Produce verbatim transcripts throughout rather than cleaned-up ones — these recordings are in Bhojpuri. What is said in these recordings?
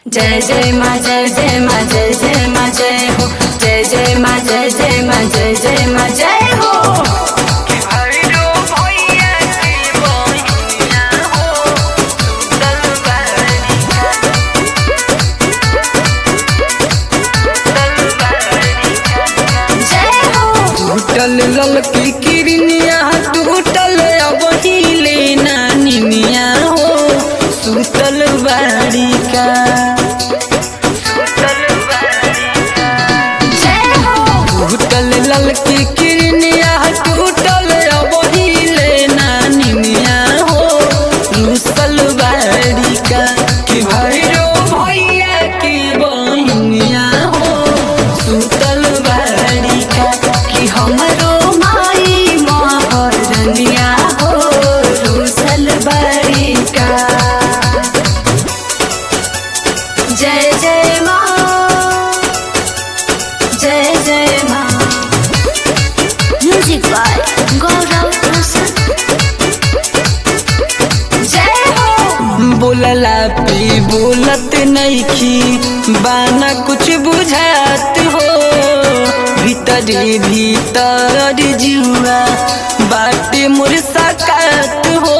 जय जय माँ जय जय माँ जय जय माँ जय हो। जय जय माँ जय जय माँ जय जय माँ जय हो। टूटल ललकी किरनिया टूटल अब हिले नानिया हो सुतल बाड़ी का टूटल ललकी किरनिया टूटल अब हिले नानिया हो रुसल बाड़ी का कि भैरो भैया की बहनिया हो सुतल बाड़ी का कि हमरो माई मोहरनिया हो रुसल बड़ी का। जय जय माँ जय जय माँ। Music by Gaurav Roshan. जय हो। बोलला पे बोलत नइखी बाना कुछ बुझात हो भीतरी भीतर जुआ बाटे मोर साकात हो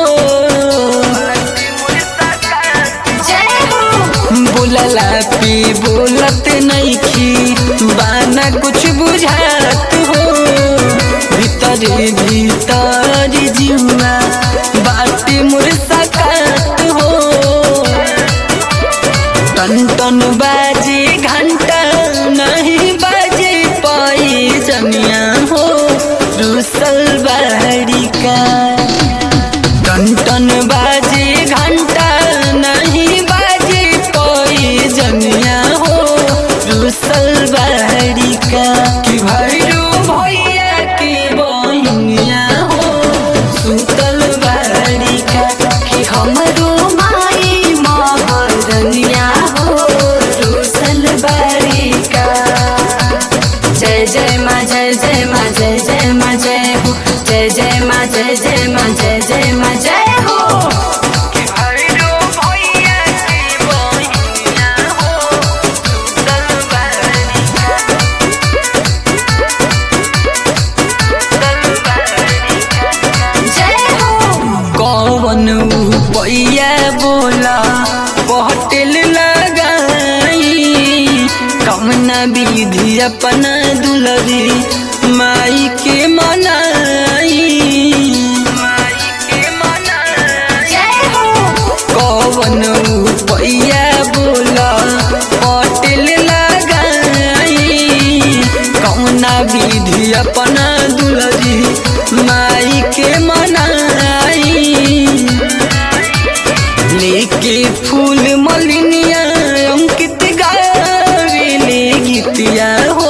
जय हो। बोलला पे बोलत नइखी बाना कुछ बुझात हो भीतरी भीतर जुआ बाटे मोर साकात हो टन टन बाजे घंटा नहीं बाजे पाई जमिया हो रुसल बाड़ी का टन टन बाजे घंटा नहीं बाजे पाई जमिया हो रुसल बाड़ी का कि भैरो भैया की बहनिया हो सुतल बाड़ी का कि हमरो माई मोहरनिया हो रुसल बड़ी का। जय जय माँ जय जय माँ जय जय माँ जय हो। जय जय माँ जय जय माँ जय जय माँ जय हो। जय हो। कौन पैया बोला पहटेल लगाई कमना विधि अपना दुलरी माई के मनाई जय हो। कौन पैया बोला पहटेल लगाई कमना विधि अपना दुलरी माई के मनाई लेके फूल मलिनिया अंकित गावे ले गीतिया हो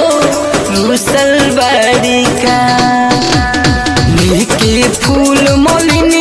रुसल बाड़ी का लेके फूल मलिनिया